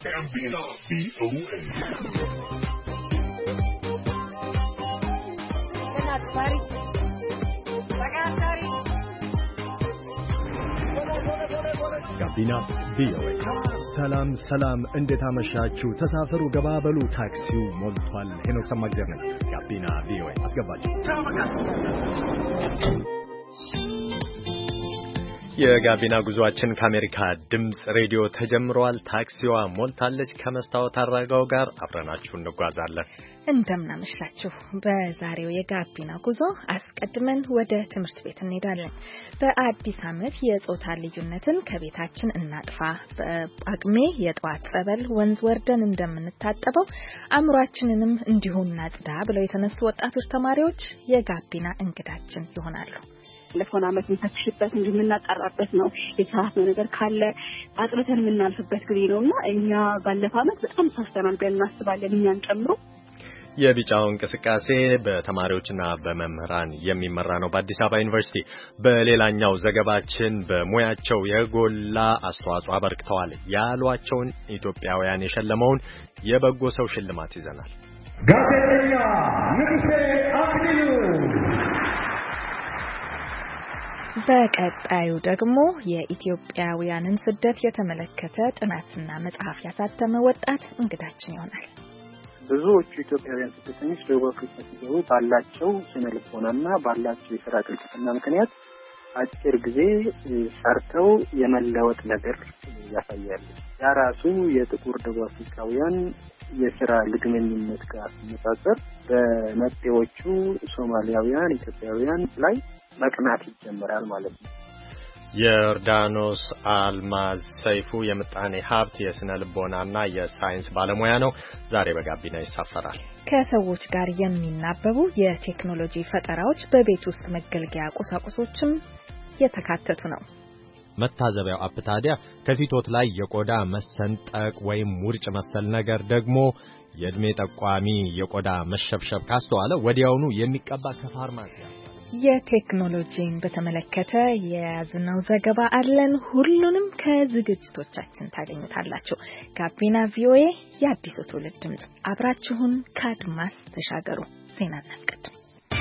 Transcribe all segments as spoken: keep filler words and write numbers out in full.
ጋቢና ቪኦኤ ጋቢና ቪኦኤ። ሰላም ሰላም፣ እንዴት አመሻችሁ? ተሳፈሩ፣ ገባበሉ፣ ታክሲው ሞልቷል። ሄኖክ ሰማግደር ነኝ። ጋቢና ቪኦኤ አስገባችሁ። የጋቢና ጉዟችን ከአሜሪካ ድምጽ ሬዲዮ ተጀምሯል። ታክሲዋ ሞልታለች። ከመስታወት አራጋው ጋር አብረናችሁ እንጓዛለን። እንደምናመሻችሁ። በዛሬው የጋቢና ጉዞ አስቀድመን ወደ ትምህርት ቤት እንሄዳለን። በአዲስ ዓመት የጾታ ልዩነትን ከቤታችን እናጥፋ፣ በጳጉሜ የጠዋት ጸበል ወንዝ ወርደን እንደምንታጠበው አእምሯችንንም እንዲሁ እናጽዳ ብለው የተነሱ ወጣቶች ተማሪዎች የጋቢና እንግዳችን ይሆናሉ። ለፎና አመት እንፈትሽበት እንጂ የምናጣራበት ነው። የተሳሳተው ነገር ካለ አጥርተን የምናልፍበት ጊዜ ነውና እኛ ባለፈው አመት በጣም ሳስተናል ብለን እናስባለን፣ እኛን ጨምሮ። የቢጫው እንቅስቃሴ በተማሪዎችና በመምህራን የሚመራ ነው በአዲስ አበባ ዩኒቨርሲቲ። በሌላኛው ዘገባችን በሙያቸው የጎላ አስተዋጽኦ አበርክተዋል ያሏቸውን ኢትዮጵያውያን የሸለመውን የበጎ ሰው ሽልማት ይዘናል። ጋዜጠኛ ንጉሴ አክሊሉ። በቀጣዩ ደግሞ የኢትዮጵያውያንን ስደት የተመለከተ ጥናትና መጽሐፍ ያሳተመ ወጣት እንግዳችን ይሆናል። ብዙዎቹ ኢትዮጵያውያን ስደተኞች ደቡብ አፍሪካ ሲገቡ ባላቸው ስነ ልቦናና ባላቸው የስራ ቅልጥፍና ምክንያት አጭር ጊዜ ሰርተው የመለወጥ ነገር ያሳያሉ። ያ ራሱ የጥቁር ደቡብ አፍሪካውያን የስራ ልግመኝነት ጋር ሲነጻጸር በመጤዎቹ ሶማሊያውያን፣ ኢትዮጵያውያን ላይ መቅናት ይጀምራል ማለት ነው። የዮርዳኖስ አልማዝ ሰይፉ የምጣኔ ሀብት የስነ ልቦናና የሳይንስ ባለሙያ ነው። ዛሬ በጋቢና ይሳፈራል። ከሰዎች ጋር የሚናበቡ የቴክኖሎጂ ፈጠራዎች በቤት ውስጥ መገልገያ ቁሳቁሶችም የተካተቱ ነው። መታዘቢያው አፕ ታዲያ ከፊቶት ላይ የቆዳ መሰንጠቅ ወይም ውርጭ መሰል ነገር ደግሞ የእድሜ ጠቋሚ የቆዳ መሸብሸብ ካስተዋለ ወዲያውኑ የሚቀባ ከፋርማሲ የቴክኖሎጂን በተመለከተ የያዝነው ዘገባ አለን። ሁሉንም ከዝግጅቶቻችን ታገኙታላችሁ። ጋቢና ቪኦኤ የአዲሱ ትውልድ ድምጽ፣ አብራችሁን ከአድማስ ተሻገሩ። ዜና እናስቀድም።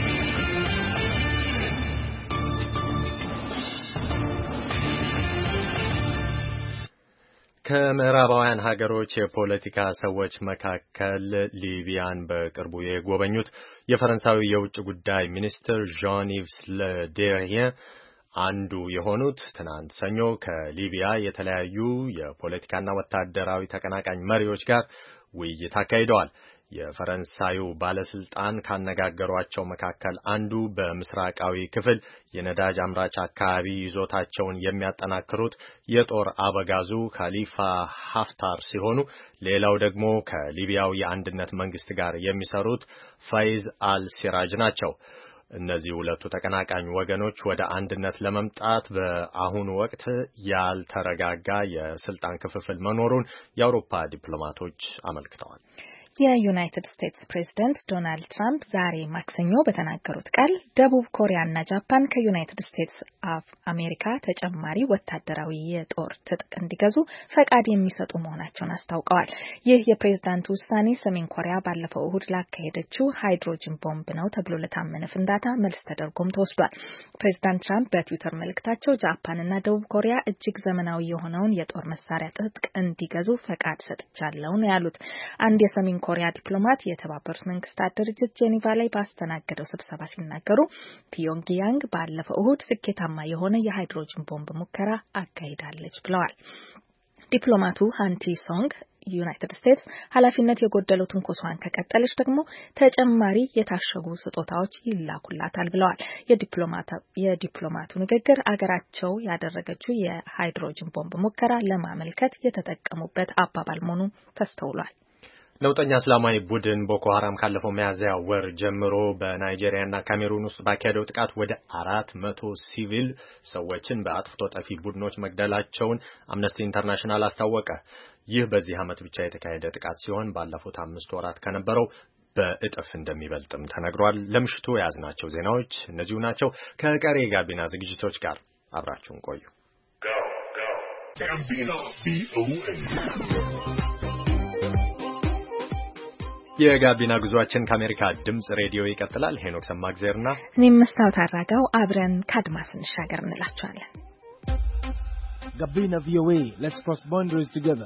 ከምዕራባውያን ሀገሮች የፖለቲካ ሰዎች መካከል ሊቢያን በቅርቡ የጎበኙት የፈረንሳዊ የውጭ ጉዳይ ሚኒስትር ዣን-ይቭስ ለ ድሪየን አንዱ የሆኑት ትናንት ሰኞ ከሊቢያ የተለያዩ የፖለቲካና ወታደራዊ ተቀናቃኝ መሪዎች ጋር ውይይት አካሂደዋል። የፈረንሳዩ ባለስልጣን ካነጋገሯቸው መካከል አንዱ በምስራቃዊ ክፍል የነዳጅ አምራች አካባቢ ይዞታቸውን የሚያጠናክሩት የጦር አበጋዙ ካሊፋ ሀፍታር ሲሆኑ ሌላው ደግሞ ከሊቢያው የአንድነት መንግስት ጋር የሚሰሩት ፋይዝ አል-ሲራጅ ናቸው። እነዚህ ሁለቱ ተቀናቃኝ ወገኖች ወደ አንድነት ለመምጣት በአሁኑ ወቅት ያልተረጋጋ የስልጣን ክፍፍል መኖሩን የአውሮፓ ዲፕሎማቶች አመልክተዋል። የዩናይትድ ስቴትስ ፕሬዝዳንት ዶናልድ ትራምፕ ዛሬ ማክሰኞ በተናገሩት ቃል ደቡብ ኮሪያና ጃፓን ከዩናይትድ ስቴትስ አፍ አሜሪካ ተጨማሪ ወታደራዊ የጦር ትጥቅ እንዲገዙ ፈቃድ የሚሰጡ መሆናቸውን አስታውቀዋል። ይህ የፕሬዝዳንቱ ውሳኔ ሰሜን ኮሪያ ባለፈው እሁድ ላካሄደችው ሃይድሮጅን ቦምብ ነው ተብሎ ለታመነ ፍንዳታ መልስ ተደርጎም ተወስዷል። ፕሬዝዳንት ትራምፕ በትዊተር መልእክታቸው ጃፓንና ደቡብ ኮሪያ እጅግ ዘመናዊ የሆነውን የጦር መሳሪያ ትጥቅ እንዲገዙ ፈቃድ ሰጥቻለሁ ነው ያሉት። አንድ የሰሜን ኮሪያ ዲፕሎማት የተባበሩት መንግስታት ድርጅት ጄኔቫ ላይ ባስተናገደው ስብሰባ ሲናገሩ ፒዮንግያንግ ባለፈው እሁድ ስኬታማ የሆነ የሃይድሮጅን ቦምብ ሙከራ አካሂዳለች ብለዋል። ዲፕሎማቱ ሃንቲ ሶንግ ዩናይትድ ስቴትስ ኃላፊነት የጎደለው ትንኮሳዋን ከቀጠለች ደግሞ ተጨማሪ የታሸጉ ስጦታዎች ይላኩላታል ብለዋል። የዲፕሎማቱ ንግግር አገራቸው ያደረገችው የሃይድሮጅን ቦምብ ሙከራ ለማመልከት የተጠቀሙበት አባባል መሆኑ ተስተውሏል። ነውጠኛ እስላማዊ ቡድን ቦኮ ሐራም ካለፈው ሚያዝያ ወር ጀምሮ በናይጄሪያና ካሜሩን ውስጥ ባካሄደው ጥቃት ወደ አራት መቶ ሲቪል ሰዎችን በአጥፍቶ ጠፊ ቡድኖች መግደላቸውን አምነስቲ ኢንተርናሽናል አስታወቀ። ይህ በዚህ ዓመት ብቻ የተካሄደ ጥቃት ሲሆን ባለፉት አምስት ወራት ከነበረው በእጥፍ እንደሚበልጥም ተነግሯል። ለምሽቱ የያዝናቸው ዜናዎች እነዚሁ ናቸው። ከቀሪ ጋቢና ዝግጅቶች ጋር አብራችሁን ቆዩ። የጋቢና ጉዟችን ከአሜሪካ ድምጽ ሬዲዮ ይቀጥላል። ሄኖክ ሰማግዘርና እኔም መስታወት አራጋው አብረን ከአድማስ እንሻገር እንላችኋለን። ጋቢና V O A, let's cross boundaries together.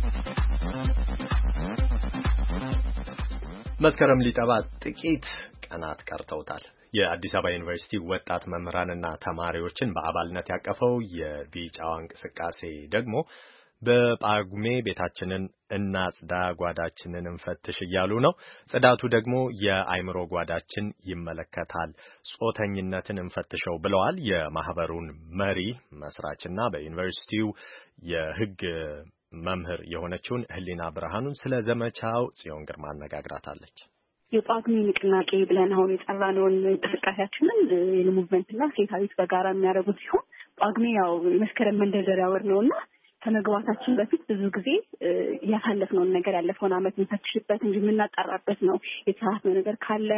መስከረም ሊጠባ ጥቂት ቀናት ቀርተውታል። የአዲስ አበባ ዩኒቨርሲቲ ወጣት መምህራንና ተማሪዎችን በአባልነት ያቀፈው የቢጫዋ እንቅስቃሴ ደግሞ በጳጉሜ ቤታችንን እናጽዳ ጓዳችንን እንፈትሽ እያሉ ነው። ጽዳቱ ደግሞ የአይምሮ ጓዳችን ይመለከታል፣ ጾተኝነትን እንፈትሸው ብለዋል። የማህበሩን መሪ መስራችና በዩኒቨርሲቲው የሕግ መምህር የሆነችውን ህሊና ብርሃኑን ስለ ዘመቻው ጽዮን ግርማ አነጋግራታለች። የጳጉሜ ንቅናቄ ብለን አሁን የጠራነውን እንቅስቃሴያችንን የሙቭመንትና ሴታዊት በጋራ የሚያደርጉት ሲሆን ጳጉሜ ያው መስከረም መንደርደሪያ ወር ነውና ከመግባታችን በፊት ብዙ ጊዜ ያሳለፍነውን ነገር ያለፈውን አመት እንፈትሽበት እንጂ የምናጣራበት ነው። የተሳሳተው ነገር ካለ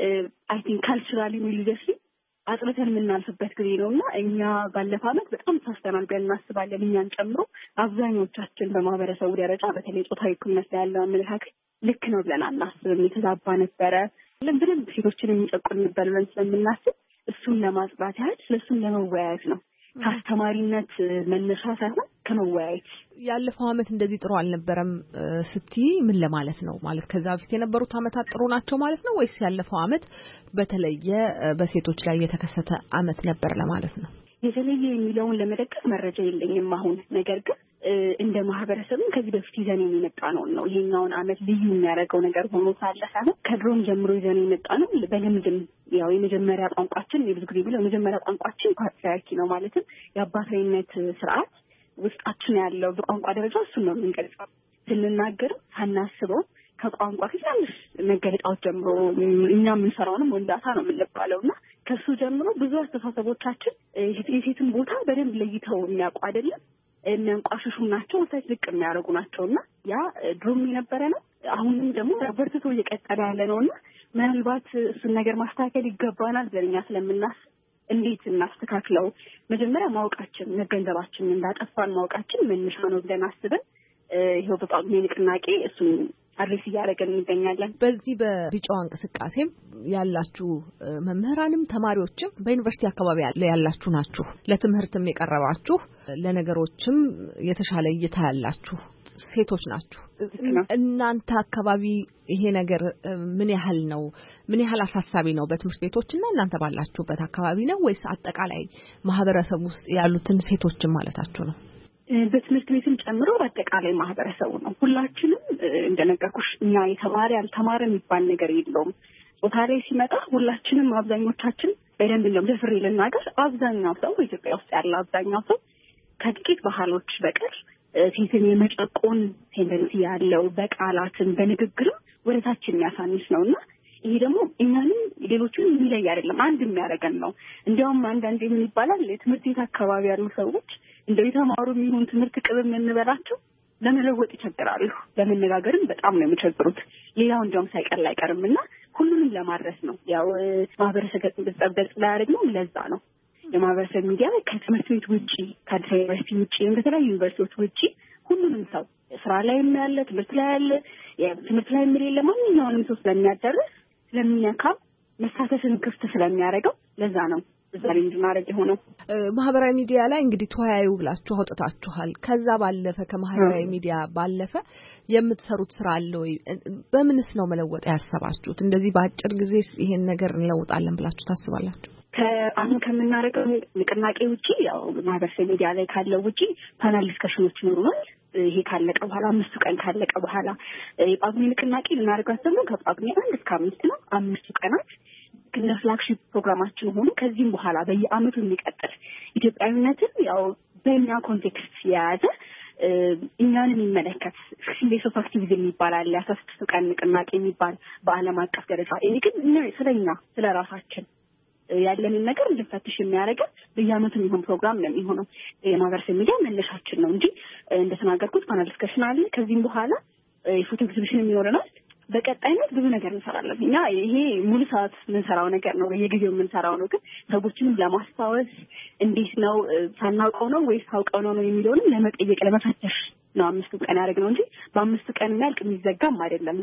አይ ቲንክ ካልቸራሊ ሪሊጂየስሊ አጥርተን የምናልፍበት ጊዜ ነውና እኛ ባለፈው አመት በጣም ተሳስተናል ብለን እናስባለን። እኛን ጨምሮ አብዛኞቻችን በማህበረሰቡ ደረጃ በተለይ ጾታዊ እኩልነት ላይ ያለው አመለካከት ልክ ነው ብለን አናስብም። የተዛባ ነበረ። ለምን ሴቶችን የሚጨቁን ነበር ብለን ስለምናስብ እሱን ለማጽዳት ያህል ስለሱን ለመወያየት ነው። ከአስተማሪነት መነሻ ሳይሆን ከመወያየት። ያለፈው አመት እንደዚህ ጥሩ አልነበረም ስቲ ምን ለማለት ነው? ማለት ከዛ በፊት የነበሩት አመታት ጥሩ ናቸው ማለት ነው ወይስ ያለፈው አመት በተለየ በሴቶች ላይ የተከሰተ አመት ነበር ለማለት ነው? የተለየ የሚለውን ለመደገፍ መረጃ የለኝም አሁን። ነገር ግን እንደ ማህበረሰብም ከዚህ በፊት ይዘን የመጣ ነው ነው ይሄኛውን አመት ልዩ የሚያደርገው ነገር ሆኖ ሳለ ሳይሆን ከድሮም ጀምሮ ይዘን የመጣ ነው። በልምድም ያው የመጀመሪያ ቋንቋችን የብዙ ጊዜ ብለው የመጀመሪያ ቋንቋችን ፓትሪያርኪ ነው። ማለትም የአባታዊነት ስርዓት ውስጣችን ያለው በቋንቋ ደረጃ እሱን ነው የምንገልጸው። ስንናገር ሳናስበው ከቋንቋ ከትንሽ መገለጫዎች ጀምሮ እኛ የምንሰራውንም ወንዳታ ነው የምንባለውና ከሱ ጀምሮ ብዙ አስተሳሰቦቻችን የሴትን ቦታ በደንብ ለይተው የሚያውቁ አይደለም፣ የሚያንቋሽሹ ናቸው፣ ወሳኝ ልቅ የሚያደርጉ ናቸውና ያ ድሮም የነበረ ነው። አሁንም ደግሞ በርትቶ እየቀጠለ ያለ ነውና ምናልባት እሱን ነገር ማስተካከል ይገባናል ብለኛ ስለምናስብ እንዴት እናስተካክለው? መጀመሪያ ማወቃችን መገንዘባችን እንዳጠፋን ማወቃችን መነሻ ነው ብለን አስበን ይሄው በጳጉሜ ንቅናቄ እሱን አድሬስ እያደረገን እንገኛለን። በዚህ በቢጫዋ እንቅስቃሴም ያላችሁ መምህራንም ተማሪዎችም በዩኒቨርሲቲ አካባቢ ያላችሁ ናችሁ። ለትምህርትም የቀረባችሁ ለነገሮችም የተሻለ እይታ ያላችሁ ሴቶች ናችሁ። እናንተ አካባቢ ይሄ ነገር ምን ያህል ነው? ምን ያህል አሳሳቢ ነው? በትምህርት ቤቶችና እናንተ ባላችሁበት አካባቢ ነው ወይስ አጠቃላይ ማህበረሰብ ውስጥ ያሉትን ሴቶችን ማለታችሁ ነው? በትምህርት ቤትም ጨምሮ አጠቃላይ ማህበረሰቡ ነው። ሁላችንም እንደነገርኩሽ እኛ የተማሪ ያልተማረ የሚባል ነገር የለውም። ጾታ ላይ ሲመጣ ሁላችንም አብዛኞቻችን በደንብ ነው ደፍሬ ልናገር አብዛኛው ሰው ኢትዮጵያ ውስጥ ያለ አብዛኛው ሰው ከጥቂት ባህሎች በቀር ሴትን የመጨቆን ቴንደንሲ ያለው በቃላትን በንግግርም ወደታችን የሚያሳንስ ነውና ይሄ ደግሞ እኛንም ሌሎችን የሚለይ አይደለም፣ አንድ የሚያደርገን ነው። እንዲያውም አንዳንዴ ምን ይባላል የትምህርት ቤት አካባቢ ያሉ ሰዎች እንደው የተማሩ የሚሆን ትምህርት ቅብም እንበላቸው ለመለወጥ ይቸግራሉ። ለመነጋገርም በጣም ነው የሚቸግሩት። ሌላው እንደውም ሳይቀር አይቀርምና ሁሉንም ለማድረስ ነው ያው ማህበረሰብ ገጽ ላይ ያደረግነው ለዛ ነው። የማህበረሰብ ሚዲያ ከትምህርት ቤት ውጪ ከአዲስ አበባ ዩኒቨርሲቲ ውጪ ከተለያዩ ዩኒቨርሲቲዎች ውጪ ሁሉንም ሰው ስራ ላይ ያለ ትምህርት ላይ ያለ የትምህርት ላይ የሌለ ማንኛውንም ሰው ስለሚያደርስ ስለሚነካ መሳተፍን ክፍት ስለሚያደርገው ለዛ ነው ዛሬ እንድናረግ የሆነው። ማህበራዊ ሚዲያ ላይ እንግዲህ ተወያዩ ብላችሁ አውጥታችኋል። ከዛ ባለፈ ከማህበራዊ ሚዲያ ባለፈ የምትሰሩት ስራ አለ ወይ? በምንስ ነው መለወጥ ያሰባችሁት? እንደዚህ በአጭር ጊዜ ይሄን ነገር እንለውጣለን ብላችሁ ታስባላችሁ? ከአሁን ከምናረገው ንቅናቄ ውጪ ያው ማህበራዊ ሚዲያ ላይ ካለው ውጪ ፓናል ዲስከሽኖች ይኖሩናል። ይሄ ካለቀ በኋላ አምስቱ ቀን ካለቀ በኋላ የጳጉሜ ንቅናቄ ልናደርጋት ደግሞ ከጳጉሜ አንድ እስከ አምስት ነው። አምስቱ ቀናት እንደ ፍላግሺፕ ፕሮግራማችን ሆኖ ከዚህም በኋላ በየአመቱ የሚቀጥል ኢትዮጵያዊነትን ያው በእኛ ኮንቴክስት የያዘ እኛን የሚመለከት ዴይ ኦፍ አክቲቪዝም ይባላል። የአስራ ስድስቱ ቀን ንቅናቄ የሚባል በዓለም አቀፍ ደረጃ ይሄ ግን ስለኛ ስለራሳችን ያለንን ነገር እንድንፈትሽ የሚያደርገን በየአመቱ የሚሆን ፕሮግራም ነው የሚሆነው። የማህበረሰብ ሚዲያ መነሻችን ነው እንጂ እንደተናገርኩት ፓናል ዲስከሽን አለ። ከዚህም በኋላ የፎቶ ኤግዚቢሽን ይኖረናል። በቀጣይነት ብዙ ነገር እንሰራለን። እኛ ይሄ ሙሉ ሰዓት የምንሰራው ነገር ነው፣ በየጊዜው የምንሰራው ነው። ግን ሰዎችንም ለማስታወስ እንዴት ነው ሳናውቀው ነው ወይስ ታውቀው ነው ነው የሚለውን ለመጠየቅ ለመፈተሽ ነው አምስቱ ቀን ያደረግነው እንጂ በአምስቱ ቀን የሚያልቅ የሚዘጋም አይደለም። ግን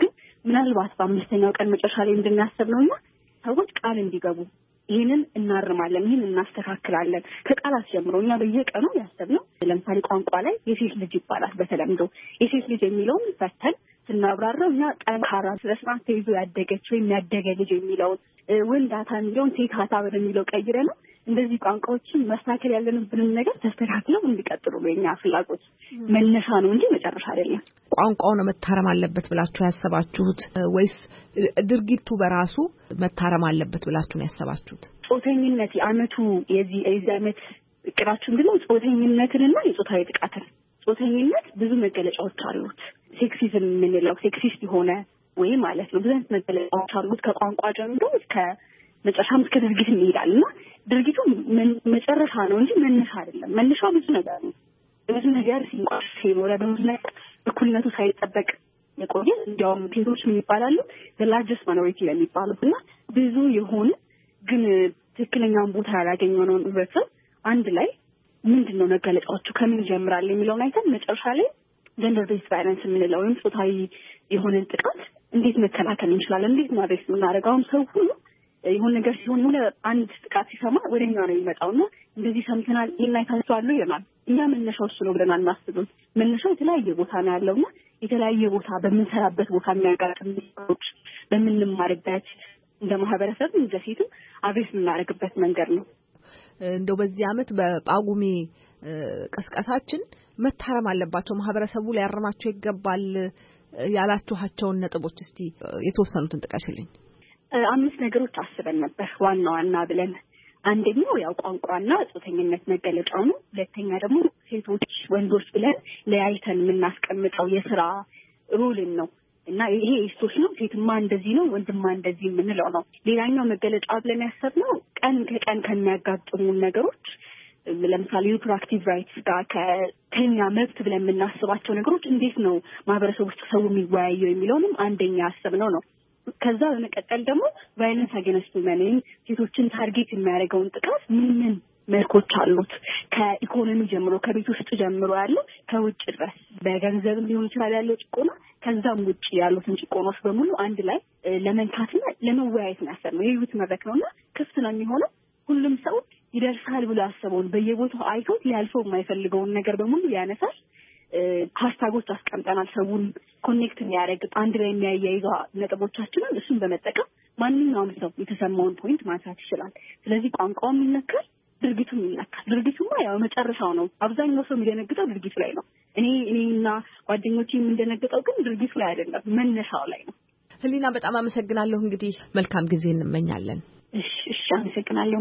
ምናልባት በአምስተኛው ቀን መጨረሻ ላይ እንድናስብ ነውና ሰዎች ቃል እንዲገቡ ይሄንን እናርማለን፣ ይሄንን እናስተካክላለን ከቃላት ጀምሮ እኛ በየቀኑ ያሰብነው ለምሳሌ ቋንቋ ላይ የሴት ልጅ ይባላል በተለምዶ የሴት ልጅ የሚለውን ፈተን ስናብራራው እኛ ጠንካራ ስለስማት ተይዞ ያደገች ወይም ያደገ ልጅ የሚለውን ወንዳታ የሚለውን ሴታታ በሚለው ቀይረ ነው እንደዚህ ቋንቋዎችን ማስተካከል ያለንብንን ነገር ተስተካክለው እንዲቀጥሉ በእኛ ፍላጎት መነሻ ነው እንጂ መጨረሻ አይደለም። ቋንቋው ነው መታረም አለበት ብላችሁ ያሰባችሁት ወይስ ድርጊቱ በራሱ መታረም አለበት ብላችሁ ነው ያሰባችሁት? ጾተኝነት የአመቱ የዚህ የዚህ አመት እቅዳችን እንግዲህ ጾተኝነትንና የጾታዊ ጥቃትን ጾተኝነት ብዙ መገለጫዎች አሉት። ሴክሲዝም የምንለው ሴክሲስት የሆነ ወይ ማለት ነው ብዙ አይነት መገለጫዎች አሉት ከቋንቋ ጀምሮ እስከ መጨረሻም እስከ ድርጊት እንሄዳለን እና ድርጊቱ መጨረሻ ነው እንጂ መነሻ አይደለም። መነሻው ብዙ ነገር ነው። ብዙ ነገር ሲንቋሽ ሲኖር ብዙ ነገር እኩልነቱ ሳይጠበቅ የቆየ እንዲያውም ሴቶች ምን ይባላሉ the largest minority የሚባሉት እና ብዙ የሆነ ግን ትክክለኛውን ቦታ ያላገኘነውን ህብረተሰብ አንድ ላይ ምንድነው መገለጫዎቹ ከምን ይጀምራል የሚለውን አይተን መጨረሻ ላይ gender based violence የምንለው ወይም ጾታዊ የሆነ ጥቃት እንዴት መከላከል እንችላለን፣ እንዴት ማድረስ ምናደርጋውን ሰው ሁሉ ይሁን ነገር ሲሆን ሆነ አንድ ጥቃት ሲሰማ ወደኛ ነው የሚመጣውና እንደዚህ ሰምተናል ይሄን አይታችኋል ይላል። እኛ መነሻው እሱ ነው ብለን አናስብም። መነሻው የተለያየ ቦታ ነው ያለውና የተለያየ ቦታ በምንሰራበት ቦታ የሚያጋጥም ነገሮች በምንማርበት እንደ ማህበረሰብ እንደ ሴትም አብሬስ የምናደርግበት መንገድ ነው። እንደው በዚህ አመት በጳጉሜ ቀስቀሳችን መታረም አለባቸው ማህበረሰቡ ሊያርማቸው ይገባል ያላችኋቸውን ነጥቦች እስቲ የተወሰኑትን ጥቀሽልኝ። አምስት ነገሮች አስበን ነበር ዋና ዋና ብለን። አንደኛው ያው ቋንቋና ጾተኝነት መገለጫው ነው። ሁለተኛ ደግሞ ሴቶች ወንዶች ብለን ለያይተን የምናስቀምጠው የሥራ ሩልን ነው እና ይሄ ሴቶች ነው ሴትማ እንደዚህ ነው ወንድማ እንደዚህ የምንለው ነው። ሌላኛው መገለጫ ብለን ያሰብነው ቀን ከቀን ከሚያጋጥሙ ነገሮች ለምሳሌ ሪፕሮዳክቲቭ ራይትስ ጋር ከኛ መብት ብለን የምናስባቸው ነገሮች እንዴት ነው ማህበረሰብ ውስጥ ሰው የሚወያየው የሚለውንም አንደኛ ያሰብነው ነው። ከዛ በመቀጠል ደግሞ ቫዮለንስ አጌንስት ውመን ሴቶችን ታርጌት የሚያደርገውን ጥቃት ምን ምን መልኮች አሉት ከኢኮኖሚ ጀምሮ ከቤት ውስጥ ጀምሮ ያለው ከውጭ ድረስ በገንዘብ ሊሆን ይችላል ያለው ጭቆና ከዛም ውጭ ያሉትን ጭቆናዎች በሙሉ አንድ ላይ ለመንካትና ለመወያየት ነው ያሰብነው። የህይወት መድረክ ነውና ክፍት ነው የሚሆነው ሁሉም ሰው ይደርሳል ብሎ ያሰበውን በየቦታው አይቶት ሊያልፈው የማይፈልገውን ነገር በሙሉ ያነሳል። ሃሽታጎች አስቀምጠናል ሰውን ኮኔክት የሚያደርግ አንድ ላይ የሚያያይዙ ነጥቦቻችንን እሱን በመጠቀም ማንኛውም ሰው የተሰማውን ፖይንት ማንሳት ይችላል። ስለዚህ ቋንቋውም ይነካል ድርጊቱም ይነካል። ድርጊቱማ ያው መጨረሻው ነው። አብዛኛው ሰው የሚደነግጠው ድርጊቱ ላይ ነው። እኔ እኔና ጓደኞቼ የምንደነግጠው ግን ድርጊቱ ላይ አይደለም መነሻው ላይ ነው። ህሊና በጣም አመሰግናለሁ። እንግዲህ መልካም ጊዜ እንመኛለን። እሺ እሺ አመሰግናለሁ።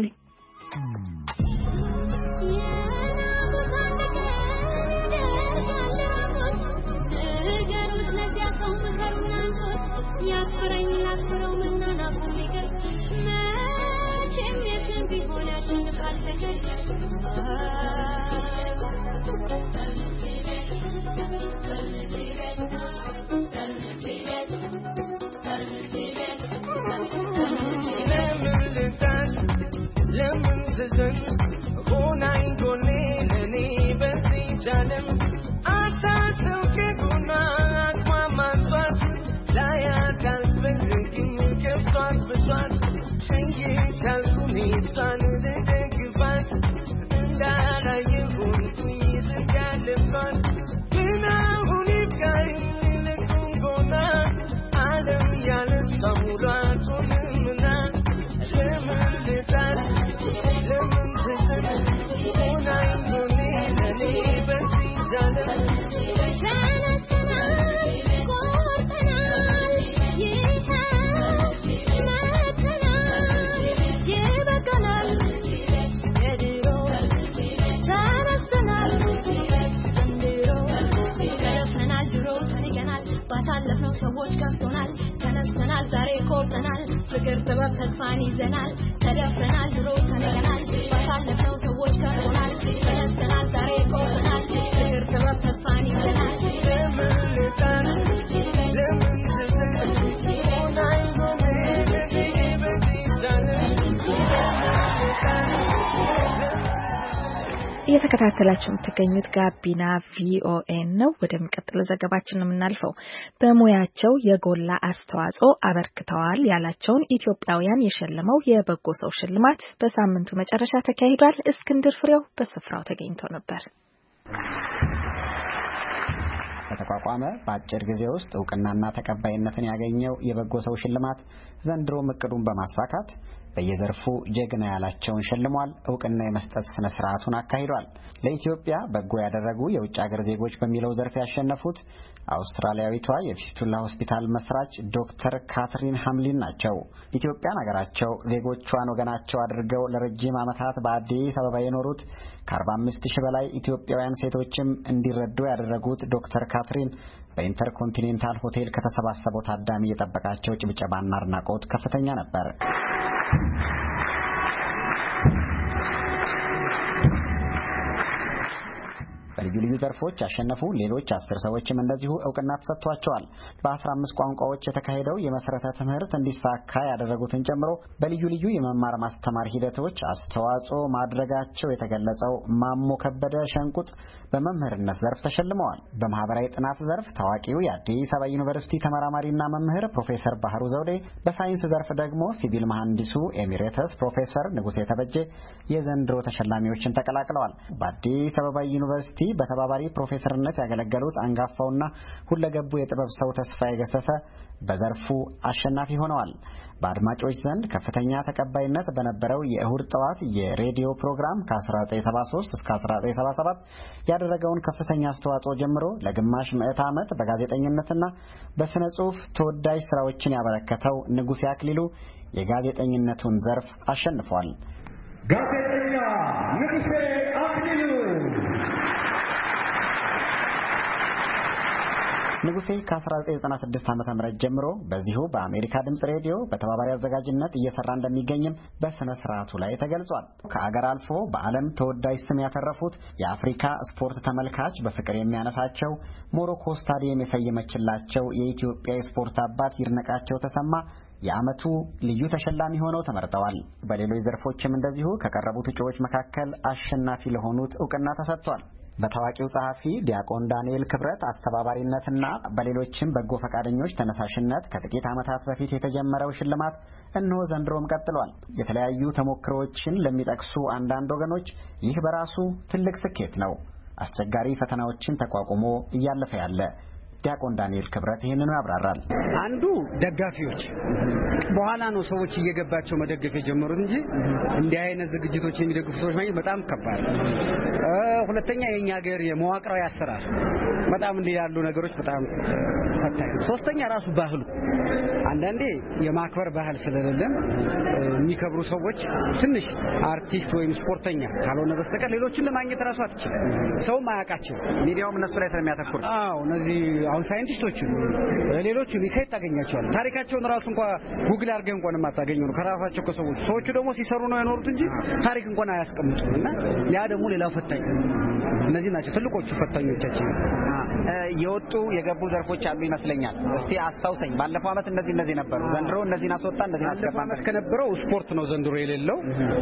ሰዎች ከፍቶናል ተነስተናል ዛሬ ቆርጠናል ፍቅር ጥበብ ተስፋን ይዘናል ተደፍረናል ድሮ ተነገናል ባሳለፍነው ሰዎች ከፍቶናል ተነስተናል ዛሬ ቆርጠናል ፍቅር ጥበብ ተስፋን ይዘናል እየተከታተላችሁ የምትገኙት ጋቢና ቪኦኤ ነው። ወደሚቀጥለው ዘገባችን ነው የምናልፈው። በሙያቸው የጎላ አስተዋጽኦ አበርክተዋል ያላቸውን ኢትዮጵያውያን የሸለመው የበጎ ሰው ሽልማት በሳምንቱ መጨረሻ ተካሂዷል። እስክንድር ፍሬው በስፍራው ተገኝቶ ነበር። በተቋቋመ በአጭር ጊዜ ውስጥ እውቅናና ተቀባይነትን ያገኘው የበጎ ሰው ሽልማት ዘንድሮ እቅዱን በማሳካት በየዘርፉ ጀግና ያላቸውን ሸልሟል። እውቅና የመስጠት ስነ ስርዓቱን አካሂዷል። ለኢትዮጵያ በጎ ያደረጉ የውጭ ሀገር ዜጎች በሚለው ዘርፍ ያሸነፉት አውስትራሊያዊቷ የፊስቱላ ሆስፒታል መስራች ዶክተር ካትሪን ሃምሊን ናቸው። ኢትዮጵያን ሀገራቸው ዜጎቿን ወገናቸው አድርገው ለረጅም ዓመታት በአዲስ አበባ የኖሩት ከአርባ አምስት ሺህ በላይ ኢትዮጵያውያን ሴቶችም እንዲረዱ ያደረጉት ዶክተር ካትሪን በኢንተርኮንቲኔንታል ሆቴል ከተሰባሰበው ታዳሚ የጠበቃቸው ጭብጨባና አድናቆት ከፍተኛ ነበር። በልዩ ልዩ ዘርፎች ያሸነፉ ሌሎች አስር ሰዎችም እንደዚሁ እውቅና ተሰጥቷቸዋል። በአስራ አምስት ቋንቋዎች የተካሄደው የመሰረተ ትምህርት እንዲሳካ ያደረጉትን ጨምሮ በልዩ ልዩ የመማር ማስተማር ሂደቶች አስተዋጽኦ ማድረጋቸው የተገለጸው ማሞ ከበደ ሸንቁጥ በመምህርነት ዘርፍ ተሸልመዋል። በማህበራዊ ጥናት ዘርፍ ታዋቂው የአዲስ አበባ ዩኒቨርሲቲ ተመራማሪና መምህር ፕሮፌሰር ባህሩ ዘውዴ፣ በሳይንስ ዘርፍ ደግሞ ሲቪል መሐንዲሱ ኤሚሬተስ ፕሮፌሰር ንጉሴ ተበጀ የዘንድሮ ተሸላሚዎችን ተቀላቅለዋል። በአዲስ አበባ ዩኒቨርሲቲ በተባባሪ ፕሮፌሰርነት ያገለገሉት አንጋፋውና ሁለገቡ የጥበብ ሰው ተስፋዬ ገሰሰ በዘርፉ አሸናፊ ሆነዋል። በአድማጮች ዘንድ ከፍተኛ ተቀባይነት በነበረው የእሁድ ጠዋት የሬዲዮ ፕሮግራም ከ1973 እስከ1977 ያደረገውን ከፍተኛ አስተዋጽኦ ጀምሮ ለግማሽ ምዕተ ዓመት በጋዜጠኝነትና በስነ ጽሑፍ ተወዳጅ ስራዎችን ያበረከተው ንጉሴ አክሊሉ የጋዜጠኝነቱን ዘርፍ አሸንፏል። ጋዜጠኛ ንጉሴ አክሊሉ ንጉሴ ከ1996 ዓመተ ምህረት ጀምሮ በዚሁ በአሜሪካ ድምጽ ሬዲዮ በተባባሪ አዘጋጅነት እየሰራ እንደሚገኝም በስነ ስርዓቱ ላይ ተገልጿል። ከአገር አልፎ በዓለም ተወዳጅ ስም ያተረፉት የአፍሪካ ስፖርት ተመልካች በፍቅር የሚያነሳቸው ሞሮኮ ስታዲየም የሰየመችላቸው የኢትዮጵያ የስፖርት አባት ይድነቃቸው ተሰማ የዓመቱ ልዩ ተሸላሚ ሆነው ተመርጠዋል። በሌሎች ዘርፎችም እንደዚሁ ከቀረቡት እጩዎች መካከል አሸናፊ ለሆኑት እውቅና ተሰጥቷል። በታዋቂው ጸሐፊ ዲያቆን ዳንኤል ክብረት አስተባባሪነትና በሌሎችም በጎ ፈቃደኞች ተነሳሽነት ከጥቂት ዓመታት በፊት የተጀመረው ሽልማት እነሆ ዘንድሮም ቀጥሏል። የተለያዩ ተሞክሮዎችን ለሚጠቅሱ አንዳንድ ወገኖች ይህ በራሱ ትልቅ ስኬት ነው። አስቸጋሪ ፈተናዎችን ተቋቁሞ እያለፈ ያለ ዲያቆን ዳንኤል ክብረት ይህንኑ ያብራራል። አንዱ ደጋፊዎች በኋላ ነው ሰዎች እየገባቸው መደገፍ የጀመሩት እንጂ እንዲህ አይነት ዝግጅቶች የሚደግፉ ሰዎች ማለት በጣም ከባድ። ሁለተኛ የኛ ሀገር የመዋቅራዊ አሰራር በጣም እንዲህ ያሉ ነገሮች በጣም ፈታኝ። ሶስተኛ ራሱ ባህሉ አንዳንዴ የማክበር ባህል ስለሌለን የሚከብሩ ሰዎች ትንሽ አርቲስት ወይም ስፖርተኛ ካልሆነ በስተቀር ሌሎችን ለማግኘት ራሱ አትችልም። ሰው ማያውቃቸው ሚዲያውም እነሱ ላይ ስለሚያተኩር አዎ እነዚህ አሁን ሳይንቲስቶች ሌሎቹ ሊከይ ታገኛቸዋል። ታሪካቸውን ራሱ እንኳን ጉግል አድርገን እንኳን ማታገኘው ነው ከራሳቸው ከሰዎች ሰዎቹ ደግሞ ሲሰሩ ነው የኖሩት እንጂ ታሪክ እንኳን አያስቀምጡምና ያ ደግሞ ሌላው ፈታኝ። እነዚህ ናቸው ትልቆቹ ፈታኞቻችን። የወጡ የገቡ ዘርፎች አሉ ይመስለኛል። እስቲ አስታውሰኝ። ባለፈው አመት እነዚህ እነዚህ ነበሩ፣ ዘንድሮ እነዚህን አስወጣ እንደዚህ አስገባን። ከነበረው ስፖርት ነው ዘንድሮ የሌለው።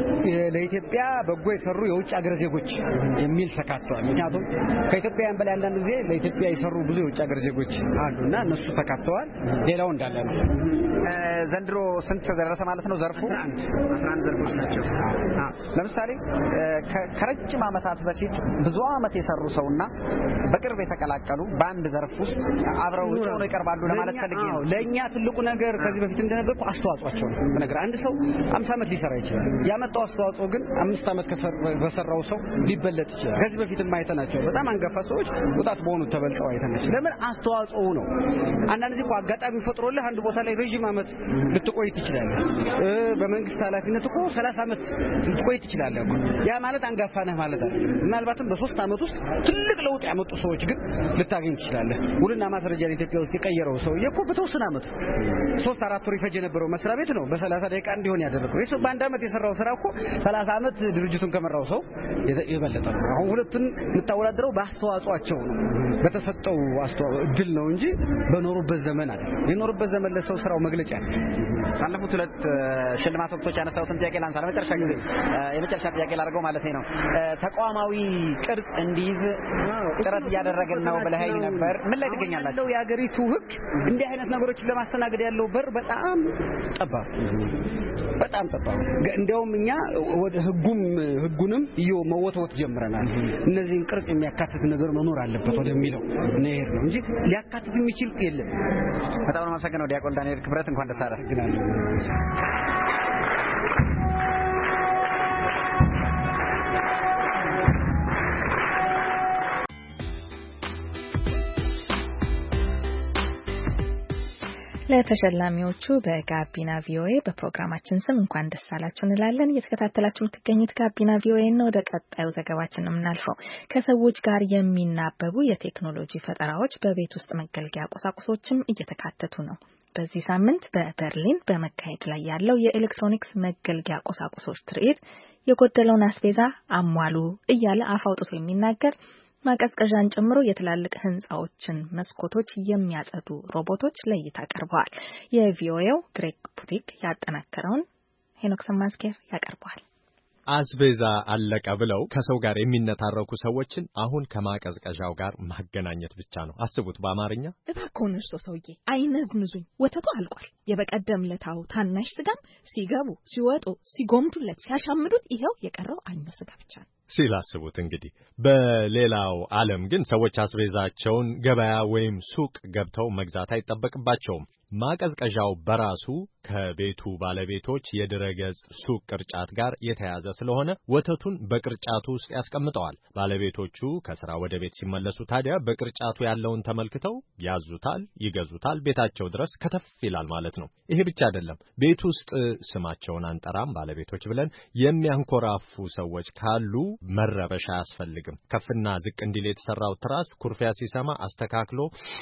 ለኢትዮጵያ በጎ የሰሩ የውጭ ሀገር ዜጎች የሚል ተካቷል። ምክንያቱም ከኢትዮጵያውያን በላይ አንዳንድ ጊዜ ለኢትዮጵያ የሰሩ ብዙ የውጭ ሀገር ዜጎች አሉና እነሱ ተካተዋል። ሌላው እንዳለ ነው። ዘንድሮ ስንት ደረሰ ማለት ነው ዘርፉ? አስራ አንድ ዘርፎች ናቸው። ለምሳሌ ከረጅም ዓመታት በፊት ብዙ ዓመት የሰሩ ሰውና በቅርብ የተቀላቀሉ በአንድ ዘርፍ ውስጥ አብረው ሆነው ይቀርባሉ ለማለት ፈልጌ ነው። ለኛ ትልቁ ነገር ከዚህ በፊት እንደነበርኩ አስተዋጽኦአቸው ነው። በነገር አንድ ሰው አምሳ ዓመት ሊሰራ ይችላል። ያመጣው አስተዋጽኦ ግን አምስት ዓመት በሰራው ሰው ሊበለጥ ይችላል። ከዚህ በፊት የማይተናቸው በጣም አንጋፋ ሰዎች ወጣት በሆኑ ተበልጠው አይተናቸው። ለምን አስተዋጽኦ ነው። አንዳንድ ጊዜ አጋጣሚ ፈጥሮልህ አንድ ቦታ ላይ ረጅም ዓመት ልትቆይ ትችላለህ። በመንግስት ኃላፊነት እኮ ሰላሳ ዓመት ልትቆይ ትችላለህ እኮ። ያ ማለት አንጋፋ ነህ ማለት አይደለም። ምናልባትም በሶስት ዓመት ውስጥ ትልቅ ለውጥ ያመጡ ሰዎች ግን ልታገኝ ትችላለህ። ውልና ማስረጃ ኢትዮጵያ ውስጥ የቀየረው ሰውዬ እኮ በተወሰነ ዓመት ሶስት አራት ወር ይፈጅ የነበረው መስሪያ ቤት ነው በሰላሳ ደቂቃ እንዲሆን ያደረገው። እሱ በአንድ ዓመት የሰራው ስራ እኮ ሰላሳ ዓመት ድርጅቱን ከመራው ሰው የበለጠ ነው። አሁን ሁለቱን የምታወዳድረው በአስተዋጽኦአቸው ነው በተሰጠው አስተዋጽኦ እድል ነው እንጂ በኖሩበት ዘመን አይደለም። የኖሩበት ዘመን ለሰው ስራው መግለጫ ነው። ባለፉት ሁለት ሽልማት ወቅቶች ያነሳሁትን ጥያቄ ላንሳ። ለመጨረሻ ጊዜ የመጨረሻ ጥያቄ ላድርገው ማለት ነው። ተቋማዊ ቅርጽ እንዲይዝ ጥረት እያደረግን ነው ብለኸኝ ነበር። ምን ላይ ትገኛላችሁ? የሀገሪቱ ህግ እንዲህ አይነት ነገሮችን ለማስተናገድ ያለው በር በጣም ጠባብ በጣም ጠባብ። እንደውም እኛ ወደ ህጉም ህጉንም ይዮ መወተወት ጀምረናል። እነዚህን ቅርጽ የሚያካትት ነገር መኖር አለበት ወደሚለው ነው እንጂ ሊያካትት የሚችል የለም። በጣም ነው የማመሰግነው ዲያቆን ዳንኤል ክብረት። እንኳን ደስ አለህ። ለተሸላሚዎቹ በጋቢና ቪኦኤ በፕሮግራማችን ስም እንኳን ደስ አላችሁ እንላለን። እየተከታተላችሁ የምትገኙት ጋቢና ቪኦኤ ነው። ወደ ቀጣዩ ዘገባችን ነው የምናልፈው። ከሰዎች ጋር የሚናበቡ የቴክኖሎጂ ፈጠራዎች በቤት ውስጥ መገልገያ ቁሳቁሶችም እየተካተቱ ነው። በዚህ ሳምንት በበርሊን በመካሄድ ላይ ያለው የኤሌክትሮኒክስ መገልገያ ቁሳቁሶች ትርኢት የጎደለውን አስቤዛ አሟሉ እያለ አፍ አውጥቶ የሚናገር ማቀዝቀዣን ጨምሮ የትላልቅ ህንጻዎችን መስኮቶች የሚያጸዱ ሮቦቶች ለእይታ ቀርበዋል። የቪኦኤው ግሬግ ፑቲክ ያጠናከረውን ሄኖክ ሰማዝጌር ያቀርበዋል። አስቤዛ አለቀ ብለው ከሰው ጋር የሚነታረኩ ሰዎችን አሁን ከማቀዝቀዣው ጋር ማገናኘት ብቻ ነው። አስቡት በአማርኛ። እባክዎን እርሶ ሰውዬ አይነዝንዙኝ፣ ወተቱ አልቋል። የበቀደም ለታው ታናሽ ስጋም ሲገቡ ሲወጡ ሲጎምዱለት ሲያሻምዱት ይሄው የቀረው አኞ ስጋ ብቻ ነው ሲል አስቡት እንግዲህ። በሌላው ዓለም ግን ሰዎች አስቤዛቸውን ገበያ ወይም ሱቅ ገብተው መግዛት አይጠበቅባቸውም። ማቀዝቀዣው በራሱ ከቤቱ ባለቤቶች የድረገጽ ሱቅ ቅርጫት ጋር የተያዘ ስለሆነ ወተቱን በቅርጫቱ ውስጥ ያስቀምጠዋል። ባለቤቶቹ ከስራ ወደ ቤት ሲመለሱ ታዲያ በቅርጫቱ ያለውን ተመልክተው ያዙታል፣ ይገዙታል፣ ቤታቸው ድረስ ከተፍ ይላል ማለት ነው። ይሄ ብቻ አይደለም። ቤት ውስጥ ስማቸውን አንጠራም ባለቤቶች ብለን የሚያንኮራፉ ሰዎች ካሉ መረበሽ አያስፈልግም። ከፍና ዝቅ እንዲል የተሰራው ትራስ ኩርፊያ ሲሰማ አስተካክሎ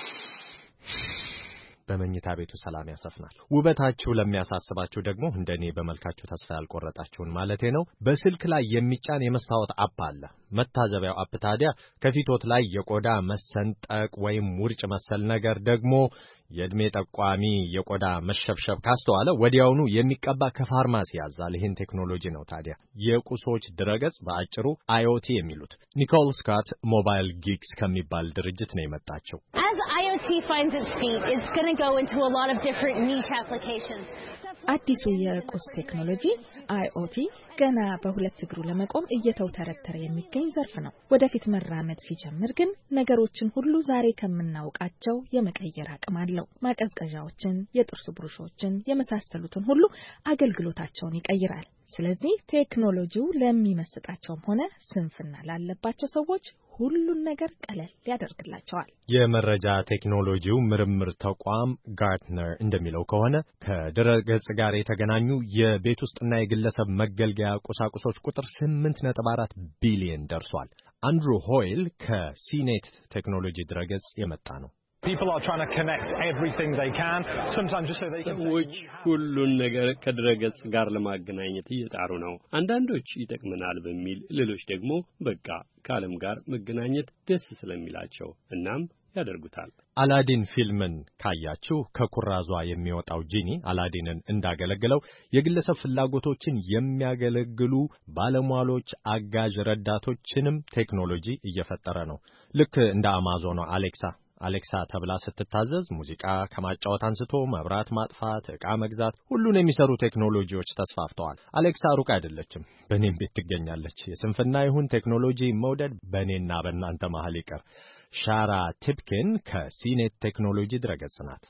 በመኝታ ቤቱ ሰላም ያሰፍናል። ውበታችሁ ለሚያሳስባችሁ ደግሞ እንደኔ በመልካችሁ ተስፋ ያልቆረጣችሁን ማለቴ ነው፣ በስልክ ላይ የሚጫን የመስታወት አፕ አለ። መታዘቢያው አፕ ታዲያ ከፊቶት ላይ የቆዳ መሰንጠቅ ወይም ውርጭ መሰል ነገር ደግሞ የእድሜ ጠቋሚ የቆዳ መሸብሸብ ካስተዋለ ወዲያውኑ የሚቀባ ከፋርማሲ ያዛል። ይህን ቴክኖሎጂ ነው ታዲያ የቁሶች ድረገጽ በአጭሩ አይኦቲ የሚሉት። ኒኮል ስኮት ሞባይል ጊክስ ከሚባል ድርጅት ነው የመጣቸው። As IoT finds its feet, it's going to go into a lot of different niche applications. አዲሱ የቁስ ቴክኖሎጂ አይኦቲ ገና በሁለት እግሩ ለመቆም እየተውተረተረ የሚገኝ ዘርፍ ነው። ወደፊት መራመድ ሲጀምር ግን ነገሮችን ሁሉ ዛሬ ከምናውቃቸው የመቀየር አቅም አለው። ማቀዝቀዣዎችን፣ የጥርስ ብሩሾችን የመሳሰሉትን ሁሉ አገልግሎታቸውን ይቀይራል። ስለዚህ ቴክኖሎጂው ለሚመስጣቸውም ሆነ ስንፍና ላለባቸው ሰዎች ሁሉን ነገር ቀለል ያደርግላቸዋል። የመረጃ ቴክኖሎጂው ምርምር ተቋም ጋርትነር እንደሚለው ከሆነ ከድረገጽ ጋር የተገናኙ የቤት ውስጥና የግለሰብ መገልገያ ቁሳቁሶች ቁጥር ስምንት ነጥብ አራት ቢሊዮን ደርሷል። አንድሩ ሆይል ከሲኔት ቴክኖሎጂ ድረገጽ የመጣ ነው። People are trying to connect everything they can, sometimes just so they can ሰዎች ሁሉን ነገር ከድረገጽ ጋር ለማገናኘት እየጣሩ ነው። አንዳንዶች ይጠቅመናል በሚል፣ ሌሎች ደግሞ በቃ ከዓለም ጋር መገናኘት ደስ ስለሚላቸው እናም ያደርጉታል። አላዲን ፊልምን ካያችሁ ከኩራዟ የሚወጣው ጂኒ አላዲንን እንዳገለገለው የግለሰብ ፍላጎቶችን የሚያገለግሉ ባለሟሎች አጋዥ ረዳቶችንም ቴክኖሎጂ እየፈጠረ ነው። ልክ እንደ አማዞን አሌክሳ አሌክሳ ተብላ ስትታዘዝ ሙዚቃ ከማጫወት አንስቶ መብራት ማጥፋት፣ ዕቃ መግዛት ሁሉን የሚሰሩ ቴክኖሎጂዎች ተስፋፍተዋል። አሌክሳ ሩቅ አይደለችም፣ በእኔም ቤት ትገኛለች። የስንፍና ይሁን ቴክኖሎጂ መውደድ በእኔና በእናንተ መሀል ይቀር። ሻራ ቲፕኪን ከሲኔት ቴክኖሎጂ ድረገጽ ናት።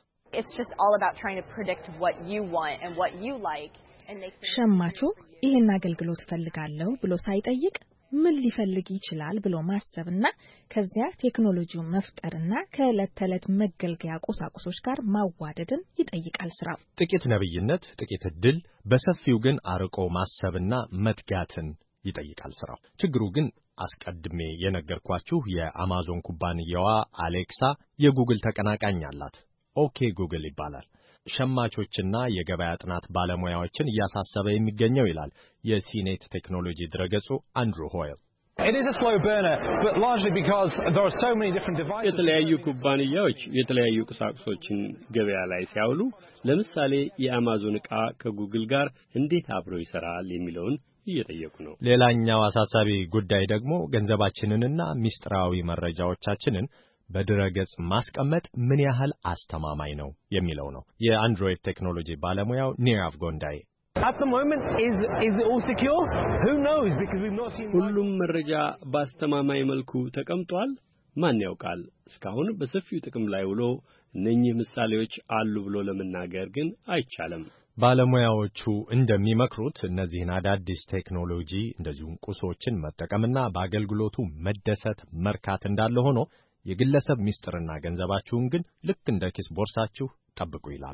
ሸማቹ ይህን አገልግሎት ፈልጋለሁ ብሎ ሳይጠይቅ ምን ሊፈልግ ይችላል ብሎ ማሰብና ከዚያ ቴክኖሎጂውን መፍጠርና ከዕለት ተዕለት መገልገያ ቁሳቁሶች ጋር ማዋደድን ይጠይቃል ስራው። ጥቂት ነብይነት፣ ጥቂት እድል፣ በሰፊው ግን አርቆ ማሰብና መትጋትን ይጠይቃል ስራው። ችግሩ ግን አስቀድሜ የነገርኳችሁ የአማዞን ኩባንያዋ አሌክሳ የጉግል ተቀናቃኝ አላት። ኦኬ ጉግል ይባላል። ሸማቾችና የገበያ ጥናት ባለሙያዎችን እያሳሰበ የሚገኘው ይላል የሲኔት ቴክኖሎጂ ድረገጹ አንድሩ ሆይል። It is a slow burner, but largely because there are so many different devices. የተለያዩ ኩባንያዎች የተለያዩ ቁሳቁሶችን ገበያ ላይ ሲያውሉ ለምሳሌ የአማዞን ዕቃ ከጉግል ጋር እንዴት አብሮ ይሰራል የሚለውን እየጠየቁ ነው። ሌላኛው አሳሳቢ ጉዳይ ደግሞ ገንዘባችንንና ሚስጥራዊ መረጃዎቻችንን በድረገጽ ማስቀመጥ ምን ያህል አስተማማኝ ነው የሚለው ነው። የአንድሮይድ ቴክኖሎጂ ባለሙያው ኒራቭ ጎንዳይ At the moment, is is it all secure? Who knows? Because we've not seen. ሁሉም መረጃ በአስተማማኝ መልኩ ተቀምጧል። ማን ያውቃል? እስካሁን በሰፊው ጥቅም ላይ ውሎ እነኚህ ምሳሌዎች አሉ ብሎ ለመናገር ግን አይቻልም። ባለሙያዎቹ እንደሚመክሩት እነዚህን አዳዲስ ቴክኖሎጂ እንደዚሁም ቁሶችን መጠቀምና በአገልግሎቱ መደሰት መርካት እንዳለ ሆኖ የግለሰብ ሚስጥርና ገንዘባችሁን ግን ልክ እንደ ኪስ ቦርሳችሁ ጠብቁ ይላሉ።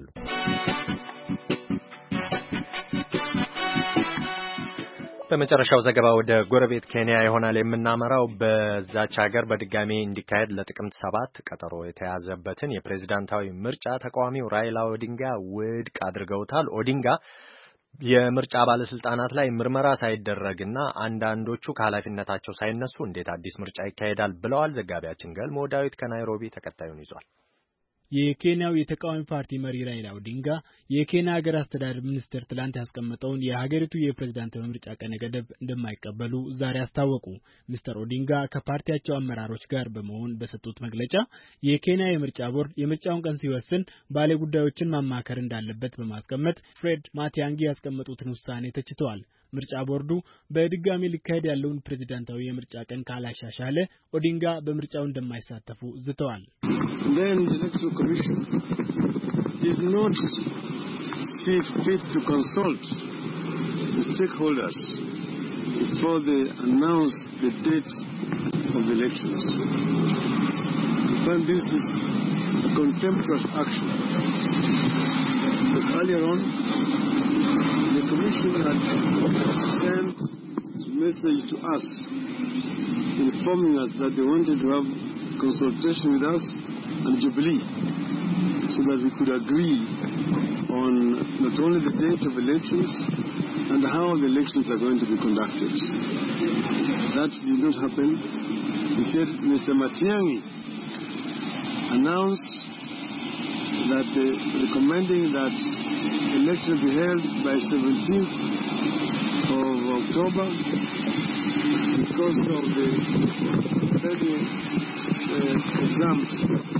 በመጨረሻው ዘገባ ወደ ጎረቤት ኬንያ ይሆናል የምናመራው። በዛች ሀገር በድጋሚ እንዲካሄድ ለጥቅምት ሰባት ቀጠሮ የተያዘበትን የፕሬዝዳንታዊ ምርጫ ተቃዋሚው ራይላ ኦዲንጋ ውድቅ አድርገውታል። ኦዲንጋ የምርጫ ባለስልጣናት ላይ ምርመራ ሳይደረግና አንዳንዶቹ ከኃላፊነታቸው ሳይነሱ እንዴት አዲስ ምርጫ ይካሄዳል ብለዋል። ዘጋቢያችን ገልሞ ዳዊት ከናይሮቢ ተከታዩን ይዟል። የኬንያው የተቃዋሚ ፓርቲ መሪ ራይላ ኦዲንጋ የኬንያ ሀገር አስተዳደር ሚኒስትር ትላንት ያስቀመጠውን የሀገሪቱ የፕሬዝዳንታዊ ምርጫ ቀነ ገደብ እንደማይቀበሉ ዛሬ አስታወቁ። ሚስተር ኦዲንጋ ከፓርቲያቸው አመራሮች ጋር በመሆን በሰጡት መግለጫ የኬንያ የምርጫ ቦርድ የምርጫውን ቀን ሲወስን ባለ ጉዳዮችን ማማከር እንዳለበት በማስቀመጥ ፍሬድ ማቲያንጊ ያስቀመጡትን ውሳኔ ተችተዋል። ምርጫ ቦርዱ በድጋሚ ሊካሄድ ያለውን ፕሬዝዳንታዊ የምርጫ ቀን ካላሻሻለ ኦዲንጋ በምርጫው እንደማይሳተፉ ዝተዋል። Then the Electoral Commission did not see fit to consult the stakeholders before they announced the date of the elections. When this is a contemptuous action, because earlier on the Commission had sent a message to us informing us that they wanted to have consultation with us and Jubilee so that we could agree on not only the date of elections and how the elections are going to be conducted. That did not happen. Instead, Mister Matiang'i announced that they recommending that elections be held by seventeenth of October because of the federal uh, exams.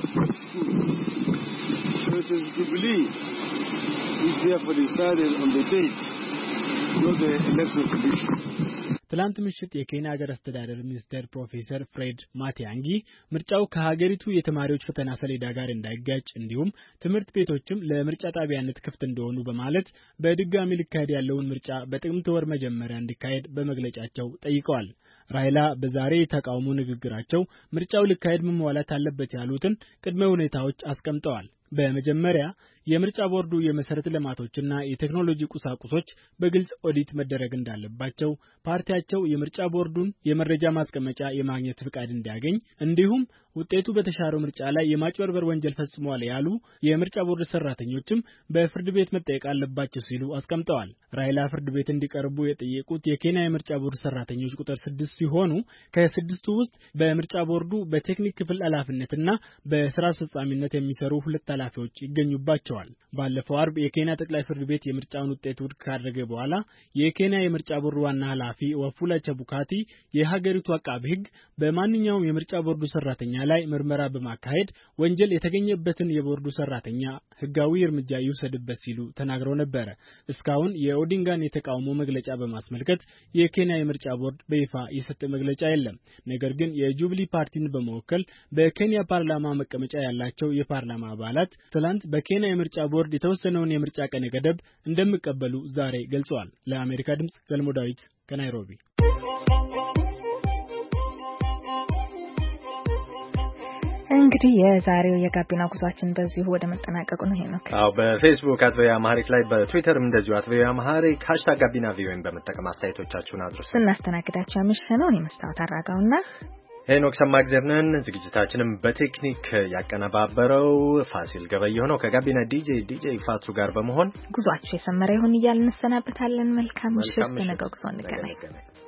So it is Jubilee which therefore decided on the date, not the Electoral Commission. ትላንት ምሽት የኬንያ ሀገር አስተዳደር ሚኒስትር ፕሮፌሰር ፍሬድ ማቲያንጊ ምርጫው ከሀገሪቱ የተማሪዎች ፈተና ሰሌዳ ጋር እንዳይጋጭ እንዲሁም ትምህርት ቤቶችም ለምርጫ ጣቢያነት ክፍት እንደሆኑ በማለት በድጋሚ ሊካሄድ ያለውን ምርጫ በጥቅምት ወር መጀመሪያ እንዲካሄድ በመግለጫቸው ጠይቀዋል። ራይላ በዛሬ የተቃውሞ ንግግራቸው ምርጫው ሊካሄድ መሟላት አለበት ያሉትን ቅድመ ሁኔታዎች አስቀምጠዋል። በመጀመሪያ የምርጫ ቦርዱ የመሰረተ ልማቶችና የቴክኖሎጂ ቁሳቁሶች በግልጽ ኦዲት መደረግ እንዳለባቸው፣ ፓርቲያቸው የምርጫ ቦርዱን የመረጃ ማስቀመጫ የማግኘት ፍቃድ እንዲያገኝ እንዲሁም ውጤቱ በተሻረው ምርጫ ላይ የማጭበርበር ወንጀል ፈጽመዋል ያሉ የምርጫ ቦርድ ሰራተኞችም በፍርድ ቤት መጠየቅ አለባቸው ሲሉ አስቀምጠዋል። ራይላ ፍርድ ቤት እንዲቀርቡ የጠየቁት የኬንያ የምርጫ ቦርድ ሰራተኞች ቁጥር ስድስት ሲሆኑ ከስድስቱ ውስጥ በምርጫ ቦርዱ በቴክኒክ ክፍል ኃላፊነትና በስራ አስፈጻሚነት የሚሰሩ ሁለት ኃላፊዎች ይገኙባቸዋል። ባለፈው አርብ የኬንያ ጠቅላይ ፍርድ ቤት የምርጫውን ውጤት ውድቅ ካደረገ በኋላ የኬንያ የምርጫ ቦርድ ዋና ኃላፊ ወፉላ ቸቡካቲ የሀገሪቱ አቃቤ ሕግ በማንኛውም የምርጫ ቦርዱ ሰራተኛ ላይ ምርመራ በማካሄድ ወንጀል የተገኘበትን የቦርዱ ሰራተኛ ሕጋዊ እርምጃ ይወሰድበት ሲሉ ተናግረው ነበር። እስካሁን የኦዲንጋን የተቃውሞ መግለጫ በማስመልከት የኬንያ የምርጫ ቦርድ በይፋ የሰጠ መግለጫ የለም። ነገር ግን የጁቢሊ ፓርቲን በመወከል በኬንያ ፓርላማ መቀመጫ ያላቸው የፓርላማ አባላት ትላንት በኬንያ የምርጫ ቦርድ የተወሰነውን የምርጫ ቀነ ገደብ እንደሚቀበሉ ዛሬ ገልጸዋል። ለአሜሪካ ድምጽ ገልሞ ዳዊት ከናይሮቢ። እንግዲህ የዛሬው የጋቢና ጉዟችን በዚሁ ወደ መጠናቀቁ ነው። ሄኖክ አዎ፣ በፌስቡክ አት ቪኦኤ አማሪክ ላይ በትዊተርም እንደዚሁ አት ቪኦኤ አማሪክ ሃሽታግ ጋቢና ቪኦኤን በመጠቀም አስተያየቶቻችሁን አድርሱ። ስናስተናግዳችሁ አመሸነው እኔ መስታወት አራጋውና ሄኖክ ሰማግዘርነን። ዝግጅታችንም በቴክኒክ ያቀነባበረው ፋሲል ገበየሁ ነው። ከጋቢና ዲጄ ዲጄ ፋቱ ጋር በመሆን ጉዟችሁ የሰመረ ይሁን እያልን እንሰናበታለን። መልካም ምሽት። በነገው ጉዞ እንገናኝ።